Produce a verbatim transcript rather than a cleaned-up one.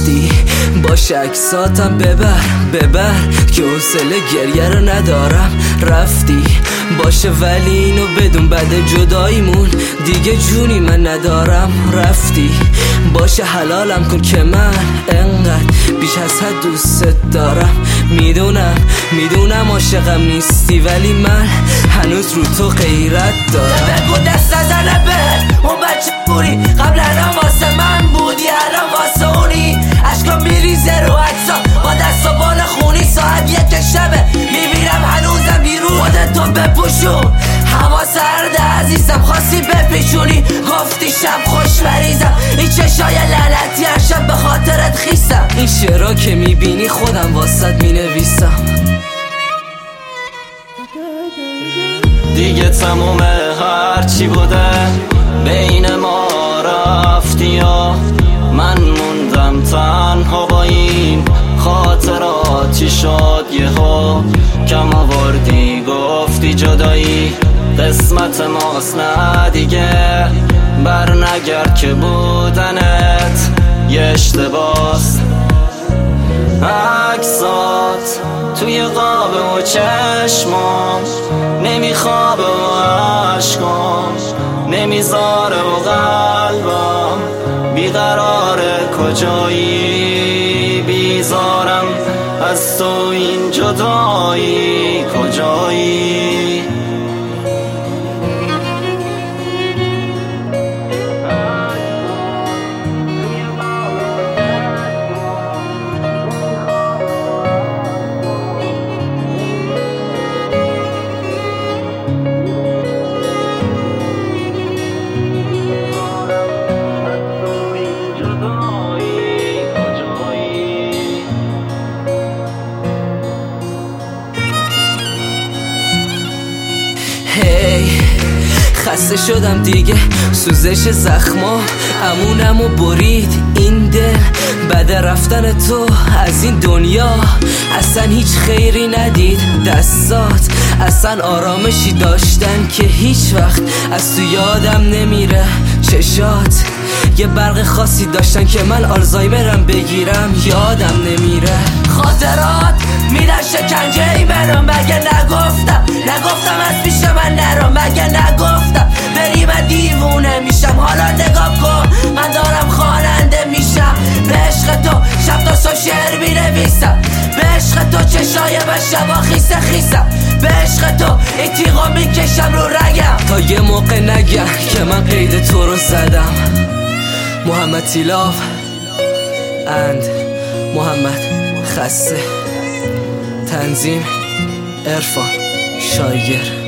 رفتی باشه عکساتم ببر ببر که حوصله گریه رو ندارم. رفتی باشه ولی اینو بدون بعد جداییمون دیگه جونی من ندارم. رفتی باشه حلالم کن که من انقدر بیش از حد دوست دارم. میدونم میدونم عاشقم نیستی ولی من هنوز رو تو غیرت دارم. بگو دست نزنه بهت اون بچه بوری قبل الان واسه من بودی الان واسه اونی. عشقا میریزه رو عکسا با دست و بال خونی. ساعت یک شبه میبینم هنوزم بیرون خودتو بپوشون. هوا سرده عزیزم خواستی بپیچونی گفتی شب خوش بریزم. این چشای لعنتی هر شب به خاطرت خیستم. این شعرها که میبینی خودم واسط مینویسم. دیگه تمومه هرچی بوده بین ما رفتی یا من موندم تنها با این خاطراتی شد. یهو کم آوردی گفتی جدایی قسمت ماست نه دیگه بر نگرد که بودنت یه اشتباس. عکسات توی قاب و چشمام نمیخوابه و عشقام نمیذاره و قلبم بیقراره کجایی. بیزارم از تو این جدایی کجایی. هی خسته شدم دیگه سوزش زخما امونمو برید این دل بعد رفتن تو از این دنیا. اصلا هیچ خیری ندید دستات اصلا آرامشی داشتن که هیچ وقت از تو یادم نمیره. چشات یه برق خاصی داشتن که من آلزایمرم بگیرم یادم نمیره. خاطرات میدن شکنجه ای منو مگه نگفتم نگفتم از پیش من نرو مگه نگفتم بری من دیوونه میشم. حالا نگاه کن من دارم خواننده میشم. به عشق تو شب تا صبح شعر مینویسم. به عشق تو چشای من شبا خیسه خیسم. به عشق تو این تیغا میکشم رو رگم تا یه موقع نگم که من قید تو رو زدم. محمد تیلاف اند محمد خسته تنظیم عرفان شایگر.